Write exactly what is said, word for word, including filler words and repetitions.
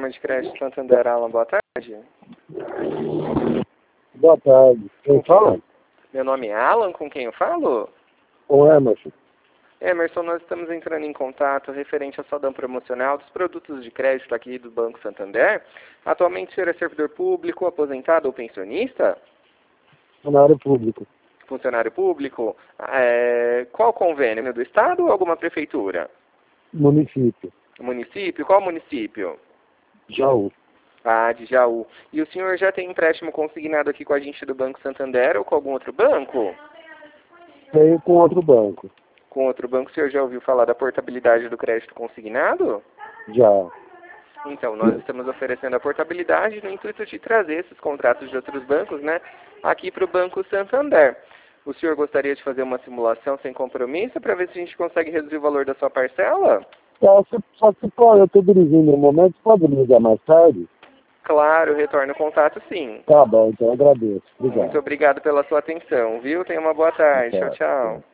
Plataforma de Crédito Santander, Alan, boa tarde. Boa tarde. Quem fala? Meu nome é Alan, com quem eu falo? O Emerson. Emerson, nós estamos entrando em contato referente à saudão promocional dos produtos de crédito aqui do Banco Santander. Atualmente o senhor é servidor público, aposentado ou pensionista? Funcionário público. Funcionário público? É, qual convênio? Do Estado ou alguma prefeitura? Município. Município? Qual município? Jaú. Ah, de Jaú. E o senhor já tem empréstimo consignado aqui com a gente do Banco Santander ou com algum outro banco? Tenho com outro banco. Com outro banco, o senhor já ouviu falar da portabilidade do crédito consignado? Já. Então, nós estamos oferecendo a portabilidade no intuito de trazer esses contratos de outros bancos, né, aqui para o Banco Santander. O senhor gostaria de fazer uma simulação sem compromisso para ver se a gente consegue reduzir o valor da sua parcela? Só se, só se pode, eu estou dirigindo no momento, pode me ligar mais tarde? Claro, retorno o contato sim. Tá bom, então agradeço. Obrigado. Muito obrigado pela sua atenção, viu? Tenha uma boa tarde. Tá. Tchau, tchau.